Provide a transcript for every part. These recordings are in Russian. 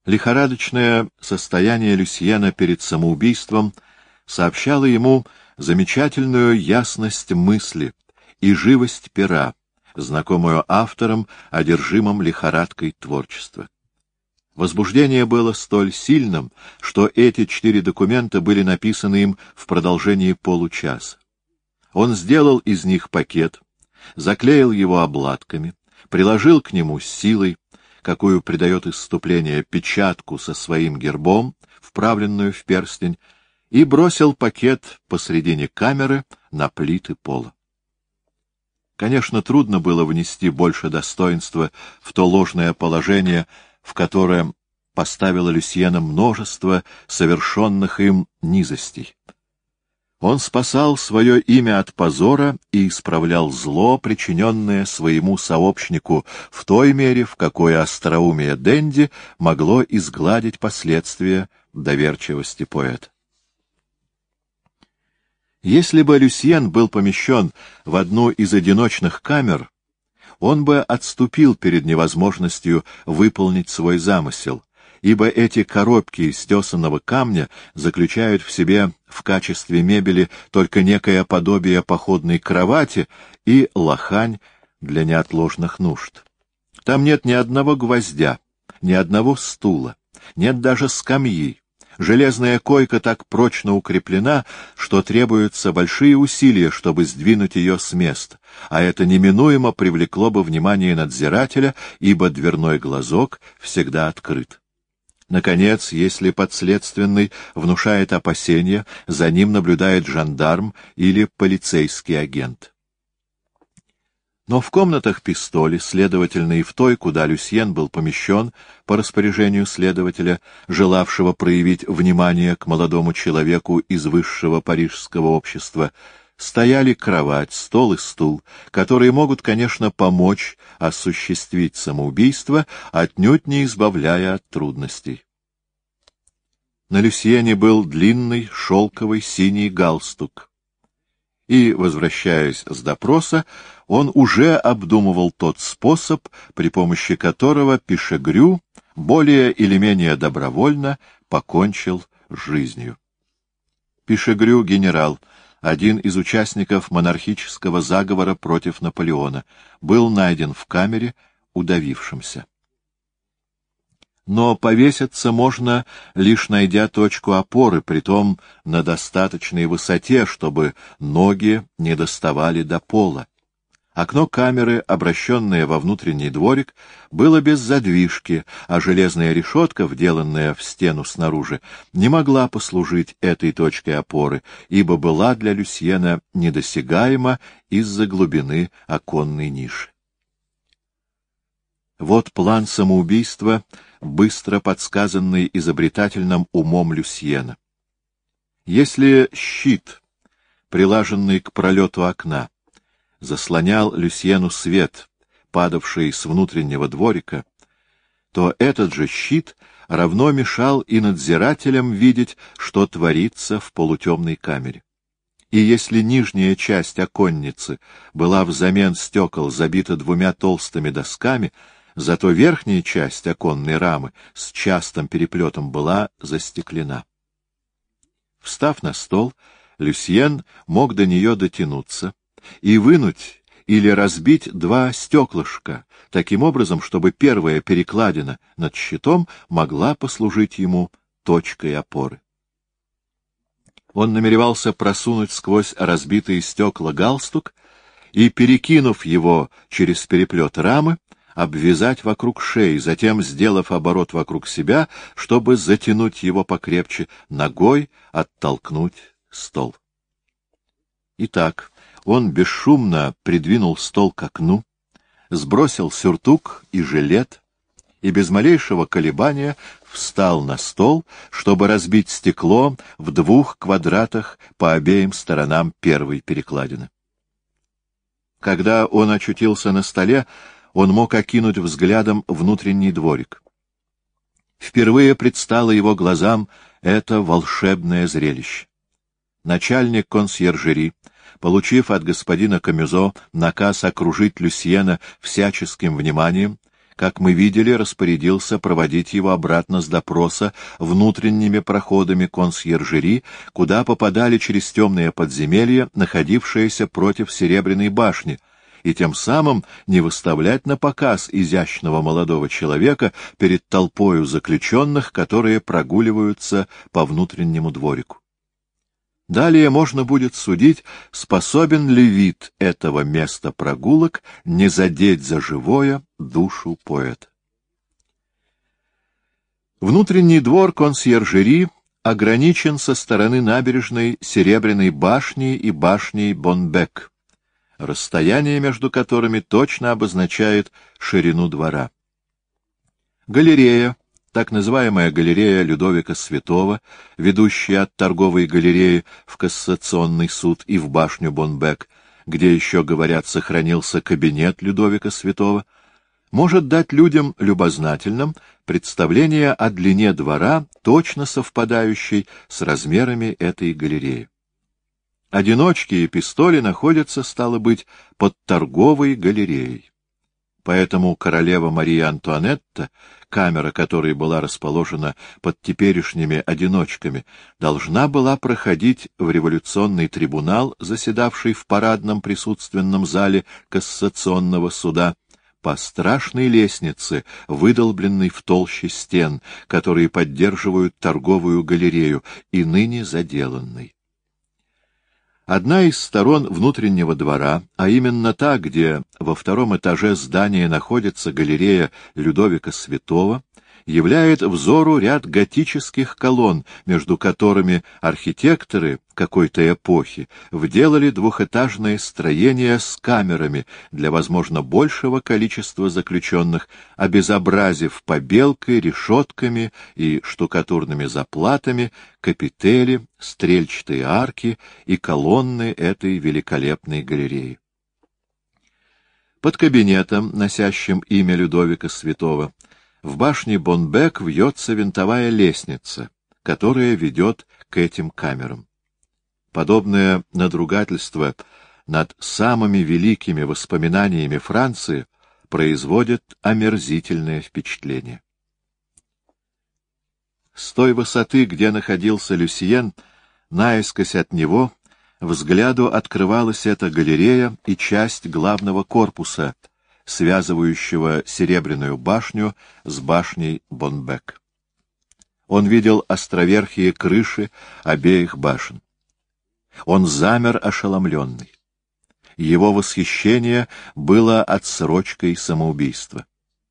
Лихорадочное состояние Люсьена перед самоубийством сообщало ему замечательную ясность мысли и живость пера, знакомую авторам, одержимым лихорадкой творчества. Возбуждение было столь сильным, что эти 4 документа были написаны им в продолжении получаса. Он сделал из них пакет, заклеил его обладками, приложил к нему с силой, какую придает исступление, печатку со своим гербом, вправленную в перстень, и бросил пакет посредине камеры на плиты пола. Конечно, трудно было внести больше достоинства в то ложное положение, в которое поставило Люсьена множество совершенных им низостей. Он спасал свое имя от позора и исправлял зло, причиненное своему сообщнику, в той мере, в какой остроумие Денди могло изгладить последствия доверчивости поэта. Если бы Люсьен был помещен в одну из одиночных камер, он бы отступил перед невозможностью выполнить свой замысел, ибо эти коробки из тесаного камня заключают в себе в качестве мебели только некое подобие походной кровати и лохань для неотложных нужд. Там нет ни одного гвоздя, ни одного стула, нет даже скамьи. Железная койка так прочно укреплена, что требуются большие усилия, чтобы сдвинуть ее с места, а это неминуемо привлекло бы внимание надзирателя, ибо дверной глазок всегда открыт. Наконец, если подследственный внушает опасения, за ним наблюдает жандарм или полицейский агент. Но в комнатах Пистоли, следовательно, и в той, куда Люсьен был помещен по распоряжению следователя, желавшего проявить внимание к молодому человеку из высшего парижского общества, стояли кровать, стол и стул, которые могут, конечно, помочь осуществить самоубийство, отнюдь не избавляя от трудностей. На Люсьене был длинный шелковый синий галстук. И, возвращаясь с допроса, он уже обдумывал тот способ, при помощи которого Пишегрю более или менее добровольно покончил с жизнью. Пишегрю — генерал, один из участников монархического заговора против Наполеона, был найден в камере удавившимся. Но повеситься можно, лишь найдя точку опоры, притом на достаточной высоте, чтобы ноги не доставали до пола. Окно камеры, обращенное во внутренний дворик, было без задвижки, а железная решетка, вделанная в стену снаружи, не могла послужить этой точкой опоры, ибо была для Люсьена недосягаема из-за глубины оконной ниши. Вот план самоубийства, быстро подсказанный изобретательным умом Люсьена. Если щит, прилаженный к пролету окна, заслонял Люсьену свет, падавший с внутреннего дворика, то этот же щит равно мешал и надзирателям видеть, что творится в полутемной камере. И если нижняя часть оконницы была взамен стекол забита 2 толстыми досками, зато верхняя часть оконной рамы с частым переплетом была застеклена. Встав на стол, Люсьен мог до нее дотянуться и вынуть или разбить 2 стеклышка, таким образом, чтобы первая перекладина над щитом могла послужить ему точкой опоры. Он намеревался просунуть сквозь разбитые стекла галстук и, перекинув его через переплет рамы, обвязать вокруг шеи, затем, сделав оборот вокруг себя, чтобы затянуть его покрепче, ногой оттолкнуть стол. Итак, он бесшумно придвинул стол к окну, сбросил сюртук и жилет и без малейшего колебания встал на стол, чтобы разбить стекло в 2 квадратах по обеим сторонам первой перекладины. Когда он очутился на столе, он мог окинуть взглядом внутренний дворик. Впервые предстало его глазам это волшебное зрелище. Начальник консьержери, получив от господина Камюзо наказ окружить Люсьена всяческим вниманием, как мы видели, распорядился проводить его обратно с допроса внутренними проходами консьержери, куда попадали через темные подземелья, находившиеся против Серебряной башни, и тем самым не выставлять на показ изящного молодого человека перед толпою заключенных, которые прогуливаются по внутреннему дворику. Далее можно будет судить, способен ли вид этого места прогулок не задеть за живое душу поэта. Внутренний двор консьержери ограничен со стороны набережной Серебряной башни и башней Бонбек, расстояние между которыми точно обозначает ширину двора. Галерея, так называемая галерея Людовика Святого, ведущая от торговой галереи в кассационный суд и в башню Бонбек, где еще, говорят, сохранился кабинет Людовика Святого, может дать людям любознательным представление о длине двора, точно совпадающей с размерами этой галереи. Одиночки и пистоли находятся, стало быть, под торговой галереей. Поэтому королева Мария Антуанетта, камера которой была расположена под теперешними одиночками, должна была проходить в революционный трибунал, заседавший в парадном присутственном зале кассационного суда, по страшной лестнице, выдолбленной в толще стен, которые поддерживают торговую галерею, и ныне заделанной. Одна из сторон внутреннего двора, а именно та, где во втором этаже здания находится галерея Людовика Святого, являет взору ряд готических колонн, между которыми архитекторы какой-то эпохи вделали двухэтажное строение с камерами для, возможно, большего количества заключенных, обезобразив побелкой, решетками и штукатурными заплатами капители, стрельчатые арки и колонны этой великолепной галереи. Под кабинетом, носящим имя Людовика Святого, в башне Бонбек вьется винтовая лестница, которая ведет к этим камерам. Подобное надругательство над самыми великими воспоминаниями Франции производит омерзительное впечатление. С той высоты, где находился Люсьен, наискось от него взгляду открывалась эта галерея и часть главного корпуса, связывающего Серебряную башню с башней Бонбек. Он видел островерхие крыши обеих башен. Он замер ошеломленный. Его восхищение было отсрочкой самоубийства.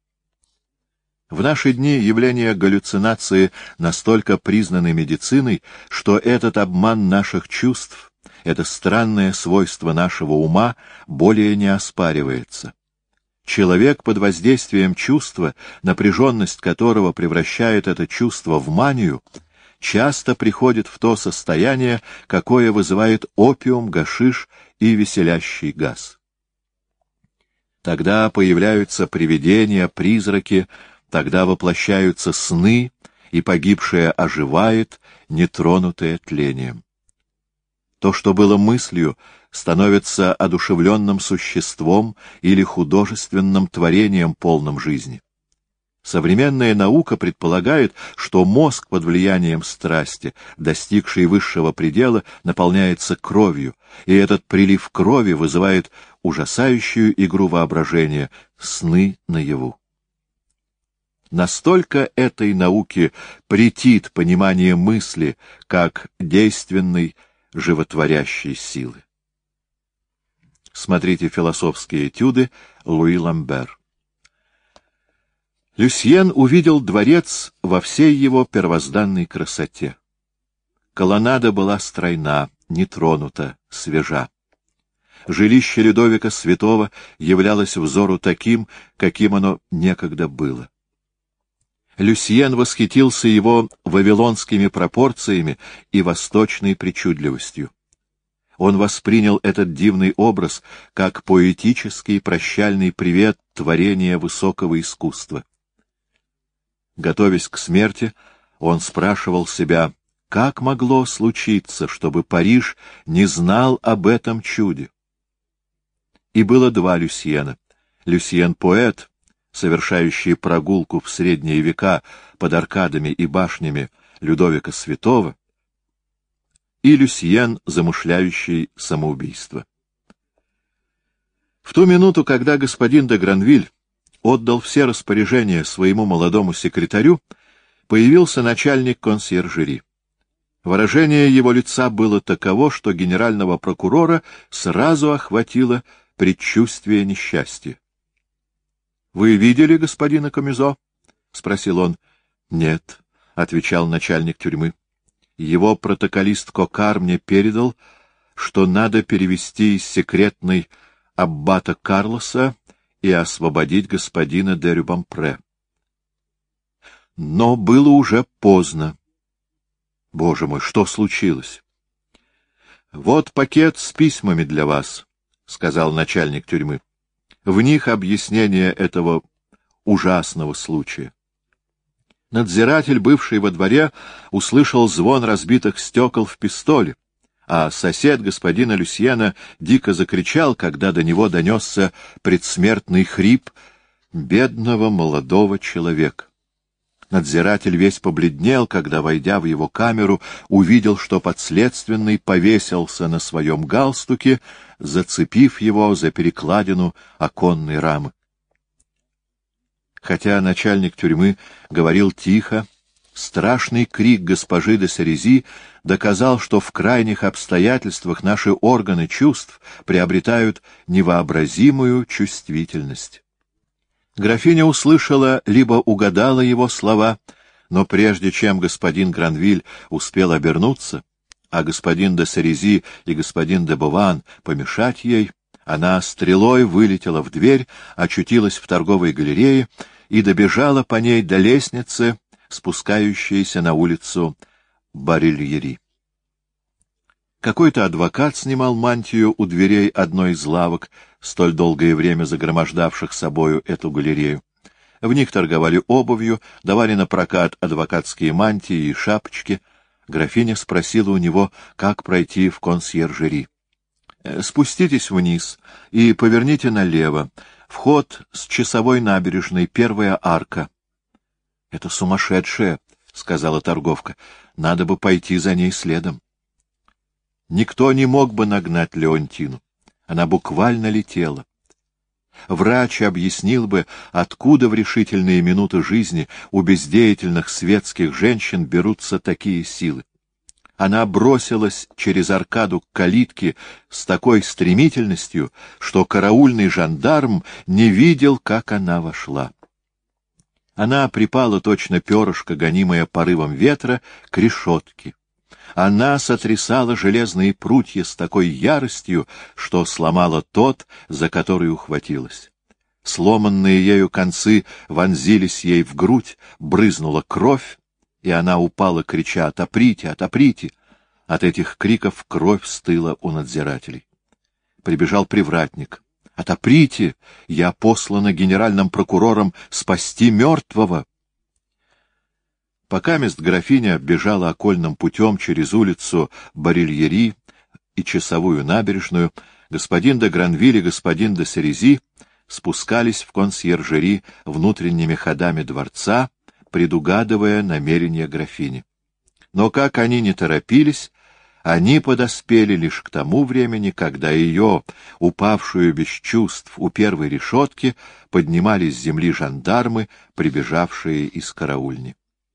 В наши дни явления галлюцинации настолько признаны медициной, что этот обман наших чувств, это странное свойство нашего ума, более не оспаривается. Человек под воздействием чувства, напряженность которого превращает это чувство в манию, часто приходит в то состояние, какое вызывает опиум, гашиш и веселящий газ. Тогда появляются привидения, призраки, тогда воплощаются сны, и погибшее оживает, нетронутое тлением. То, что было мыслью, становится одушевленным существом или художественным творением, полным жизни. Современная наука предполагает, что мозг под влиянием страсти, достигший высшего предела, наполняется кровью, и этот прилив крови вызывает ужасающую игру воображения, сны наяву. Настолько этой науке претит понимание мысли как действенной, животворящей силы. Смотрите «Философские этюды» Луи Ламбер. Люсьен увидел дворец во всей его первозданной красоте. Колоннада была стройна, нетронута, свежа. Жилище Людовика Святого являлось взору таким, каким оно некогда было. Люсьен восхитился его вавилонскими пропорциями и восточной причудливостью. Он воспринял этот дивный образ как поэтический прощальный привет творения высокого искусства. Готовясь к смерти, он спрашивал себя, как могло случиться, чтобы Париж не знал об этом чуде. И было два Люсьена. Люсьен-поэт, совершающий прогулку в средние века под аркадами и башнями Людовика Святого, и Люсьен, замышляющий самоубийство. В ту минуту, когда господин де Гранвиль отдал все распоряжения своему молодому секретарю, появился начальник консьержери. Выражение его лица было таково, что генерального прокурора сразу охватило предчувствие несчастья. — Вы видели господина Комизо? — спросил он. — Нет, — отвечал начальник тюрьмы. Его протоколист Кокар мне передал, что надо перевести из секретной аббата Карлоса и освободить господина де Рюбампре. Но было уже поздно. Боже мой, что случилось? — Вот пакет с письмами для вас, — сказал начальник тюрьмы. В них объяснение этого ужасного случая. Надзиратель, бывший во дворе, услышал звон разбитых стекол в пистоле, а сосед господина Люсьена дико закричал, когда до него донесся предсмертный хрип бедного молодого человека. Надзиратель весь побледнел, когда, войдя в его камеру, увидел, что подследственный повесился на своем галстуке, зацепив его за перекладину оконной рамы. Хотя начальник тюрьмы говорил тихо, страшный крик госпожи де Сарези доказал, что в крайних обстоятельствах наши органы чувств приобретают невообразимую чувствительность. Графиня услышала, либо угадала его слова, но прежде чем господин Гранвиль успел обернуться, а господин де Сарези и господин де Бован помешать ей, она стрелой вылетела в дверь, очутилась в торговой галерее и добежала по ней до лестницы, спускающейся на улицу Барильери. Какой-то адвокат снимал мантию у дверей одной из лавок, столь долгое время загромождавших собою эту галерею. В них торговали обувью, давали на прокат адвокатские мантии и шапочки. Графиня спросила у него, как пройти в консьержери. — Спуститесь вниз и поверните налево. Вход с Часовой набережной, первая арка. — Это сумасшедшая, — сказала торговка. — Надо бы пойти за ней следом. Никто не мог бы нагнать Леонтину. Она буквально летела. Врач объяснил бы, откуда в решительные минуты жизни у бездеятельных светских женщин берутся такие силы. Она бросилась через аркаду к калитке с такой стремительностью, что караульный жандарм не видел, как она вошла. Она припала точно перышко, гонимое порывом ветра, к решетке. Она сотрясала железные прутья с такой яростью, что сломала тот, за который ухватилась. Сломанные ею концы вонзились ей в грудь, брызнула кровь, и она упала, крича: «Отоприте! Отоприте!» От этих криков кровь стыла у надзирателей. Прибежал привратник. «Отоприте! Я послана генеральным прокурором спасти мертвого!» Покамест графиня бежала окольным путем через улицу Барильери и Часовую набережную, господин де Гранвиль и господин де Сарези спускались в консьержери внутренними ходами дворца, предугадывая намерения графини. Но как они не торопились, они подоспели лишь к тому времени, когда ее, упавшую без чувств у первой решетки, поднимали с земли жандармы, прибежавшие из караульни.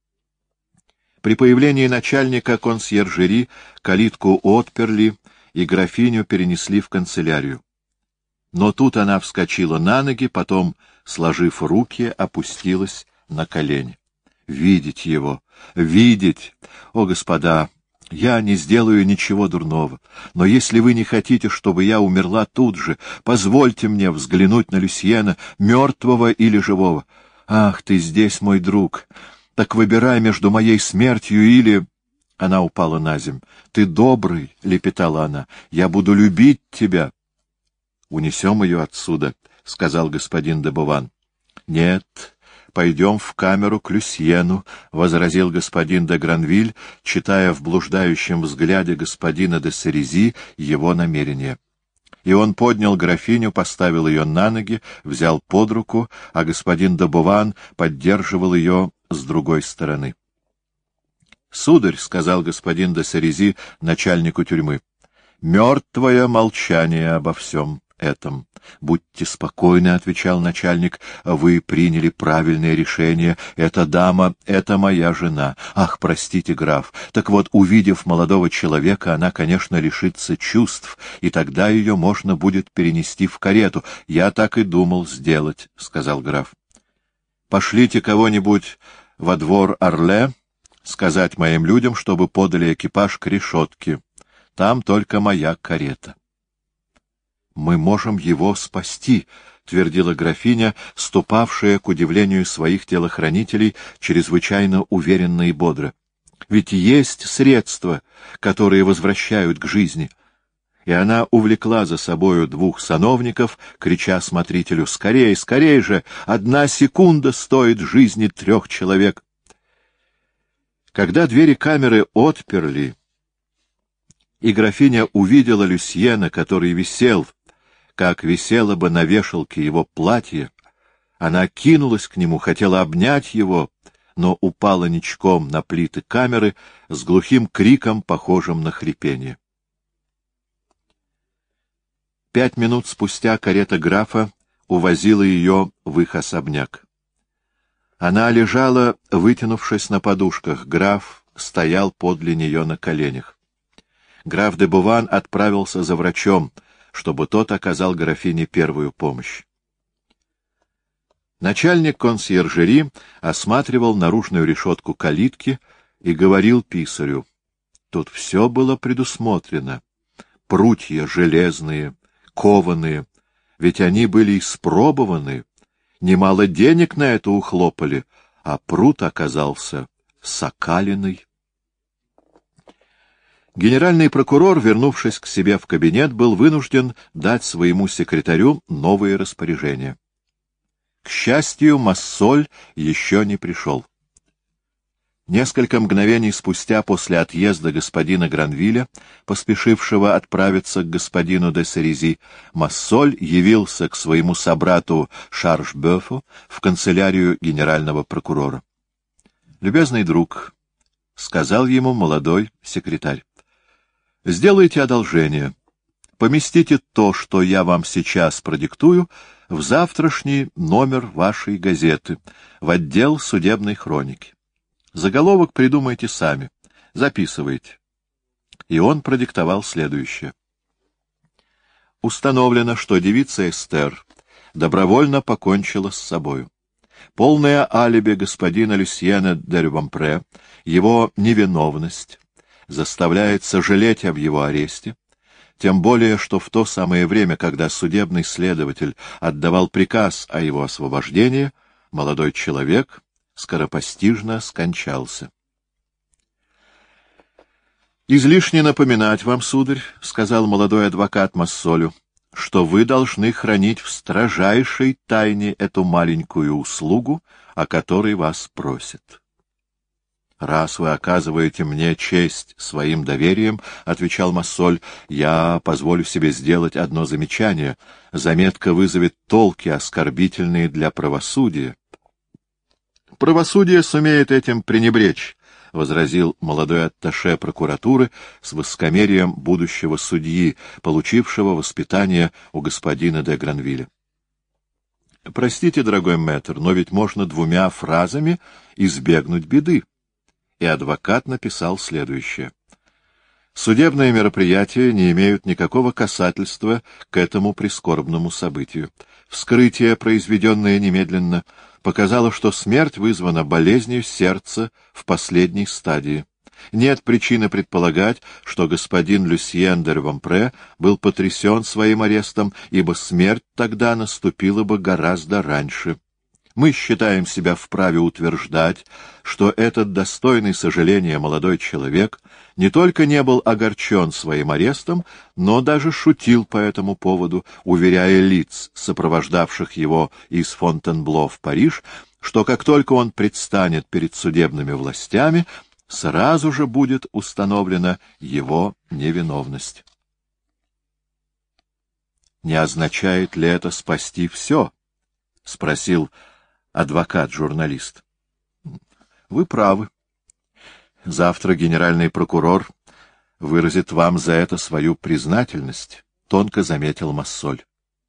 При появлении начальника консьержери калитку отперли и графиню перенесли в канцелярию. Но тут она вскочила на ноги, потом, сложив руки, опустилась на колени. «Видеть его! Видеть! О, господа! Я не сделаю ничего дурного, но если вы не хотите, чтобы я умерла тут же, позвольте мне взглянуть на Люсьена, мертвого или живого. Ах, ты здесь, мой друг! Так выбирай между моей смертью или...» Она упала наземь. «Ты добрый», — лепетала она, — «я буду любить тебя». «Унесем ее отсюда», — сказал господин де Бован. «Нет, пойдем в камеру к Люсьену», — возразил господин де Гранвиль, читая в блуждающем взгляде господина де Сарези его намерение. И он поднял графиню, поставил ее на ноги, взял под руку, а господин де Буван поддерживал ее с другой стороны. — Сударь, — сказал господин де Сарези начальнику тюрьмы, — мертвое молчание обо всем этом. — Будьте спокойны, — отвечал начальник, — вы приняли правильное решение. Эта дама — это моя жена. Ах, простите, граф. Так вот, увидев молодого человека, она, конечно, лишится чувств, и тогда ее можно будет перенести в карету. Я так и думал сделать, — сказал граф. — Пошлите кого-нибудь во двор Орле сказать моим людям, чтобы подали экипаж к решетке. Там только моя карета. — Мы можем его спасти, — твердила графиня, ступавшая, к удивлению своих телохранителей, чрезвычайно уверенно и бодро. — Ведь есть средства, которые возвращают к жизни. И она увлекла за собою двух сановников, крича смотрителю: «Скорей, скорей же! 1 секунда стоит жизни 3 человек!» Когда двери камеры отперли, и графиня увидела Люсьена, который висел, как висело бы на вешалке его платье, она кинулась к нему, хотела обнять его, но упала ничком на плиты камеры с глухим криком, похожим на хрипение. 5 минут спустя карета графа увозила ее в их особняк. Она лежала, вытянувшись на подушках. Граф стоял подле нее на коленях. Граф де Буван отправился за врачом, чтобы тот оказал графине первую помощь. Начальник консьержери осматривал наружную решетку калитки и говорил писарю: тут все было предусмотрено. Прутья железные, кованые, ведь они были испробованы, немало денег на это ухлопали, а прут оказался сокалиный. Генеральный прокурор, вернувшись к себе в кабинет, был вынужден дать своему секретарю новые распоряжения. К счастью, Массоль еще не пришел. Несколько мгновений спустя после отъезда господина Гранвиля, поспешившего отправиться к господину де Сарези, Массоль явился к своему собрату Шаржбёфу в канцелярию генерального прокурора. «Любезный друг», — сказал ему молодой секретарь, — «сделайте одолжение. Поместите то, что я вам сейчас продиктую, в завтрашний номер вашей газеты, в отдел судебной хроники. Заголовок придумайте сами. Записывайте». И он продиктовал следующее. Установлено, что девица Эстер добровольно покончила с собою. Полное алиби господина Люсьена де Рюбампре, его невиновность, заставляет сожалеть об его аресте, тем более, что в то самое время, когда судебный следователь отдавал приказ о его освобождении, молодой человек скоропостижно скончался. «Излишне напоминать вам, сударь, — сказал молодой адвокат Массолю, — что вы должны хранить в строжайшей тайне эту маленькую услугу, о которой вас просят». «Раз вы оказываете мне честь своим доверием, — отвечал Массоль, — я позволю себе сделать одно замечание. Заметка вызовет толки, оскорбительные для правосудия». «Правосудие сумеет этим пренебречь», — возразил молодой атташе прокуратуры с высокомерием будущего судьи, получившего воспитание у господина де Гранвиля. «Простите, дорогой мэтр, но ведь можно 2 фразами избегнуть беды». И адвокат написал следующее. Судебные мероприятия не имеют никакого касательства к этому прискорбному событию. Вскрытие, произведенное немедленно, показало, что смерть вызвана болезнью сердца в последней стадии. Нет причины предполагать, что господин Люсьен де Рюбампре был потрясен своим арестом, ибо смерть тогда наступила бы гораздо раньше. Мы считаем себя вправе утверждать, что этот достойный сожаления молодой человек не только не был огорчен своим арестом, но даже шутил по этому поводу, уверяя лиц, сопровождавших его из Фонтенбло в Париж, что как только он предстанет перед судебными властями, сразу же будет установлена его невиновность. Не означает ли это спасти все? — спросил адвокат-журналист. — Вы правы. Завтра генеральный прокурор выразит вам за это свою признательность, — тонко заметил Массоль.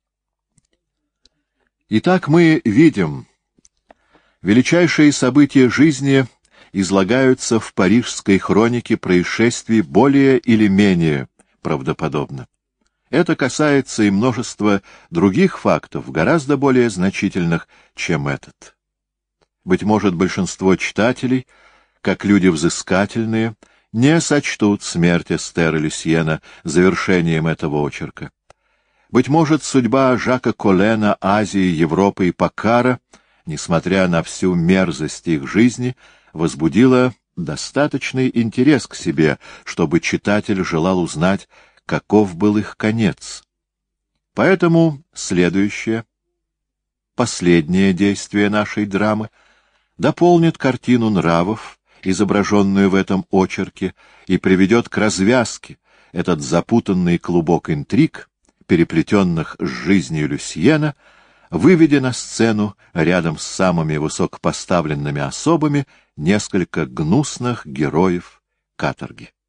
Итак, мы видим, величайшие события жизни излагаются в парижской хронике происшествий более или менее правдоподобно. Это касается и множества других фактов, гораздо более значительных, чем этот. Быть может, большинство читателей, как люди взыскательные, не сочтут смерть Эстер Люсьена завершением этого очерка. Быть может, судьба Жака Коллена, Азии, Европы и Паккара, несмотря на всю мерзость их жизни, возбудила достаточный интерес к себе, чтобы читатель желал узнать, каков был их конец. Поэтому следующее, последнее действие нашей драмы дополнит картину нравов, изображенную в этом очерке, и приведет к развязке этот запутанный клубок интриг, переплетенных с жизнью Люсьена, выведя на сцену рядом с самыми высокопоставленными особами несколько гнусных героев каторги.